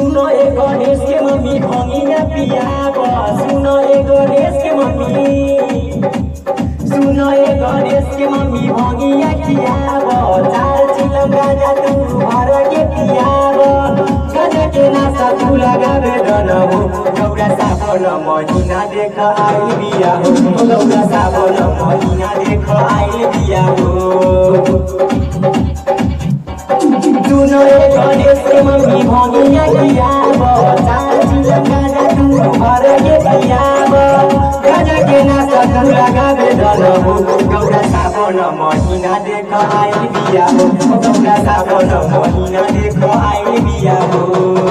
सुनो ए गणेश के मम्मी भंगिया पियाब सुनो ए गणेश के मम्मी सुनो ए गणेश के मम्मी भंगिया खियाब चार चिलम गाजा तू भर के पियाब गाजा के नासा तू लगावे डनबो गौरा सावन महीना देख आई बिया हो गौरा सावन महीना देख आई बिया हो सुनो ए गणेश के मम्मी भंगिया खियाब चार चिलम गाजा तू भर के पियाब गाजा के नासा तू लगावे डनबो गौरा सावन महीना देख आई बिया हो गौरा सावन महीना देख आई बिया हो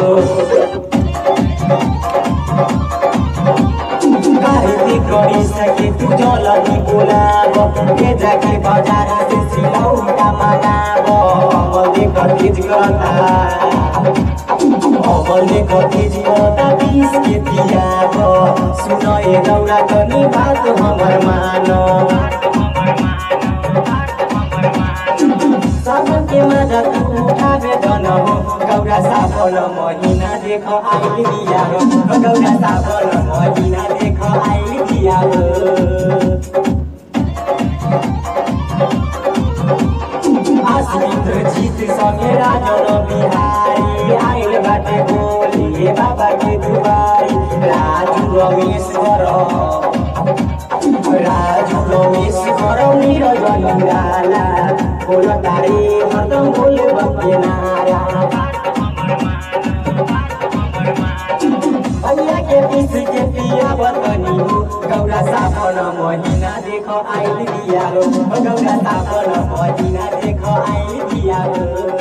गाड़ी गड़ी सके तू जल्दी बोलाब के जाके बाजार से सिलौटा मंगाब अमल तेज करता बीस के पियाब सुनो ए गौरा कनी बात हमर मानो सावन के मजा तू उठावे डनबो गौरा सावन महीना देख आई बिया हो गौरा सावन महीना देख आई बिया हो आश्रित जीत संगे राजन बिहारी आइल बाटे बोले बाबा के दुआरी राजू रमेश्वर निरजन निराला बोल तारे हरदम बोले बके नारा भैया के पीस के पिया बतनी हो गौरा सावन महीना देख आइल बिया हो गौरा सावन महीना देख आइल बिया हो।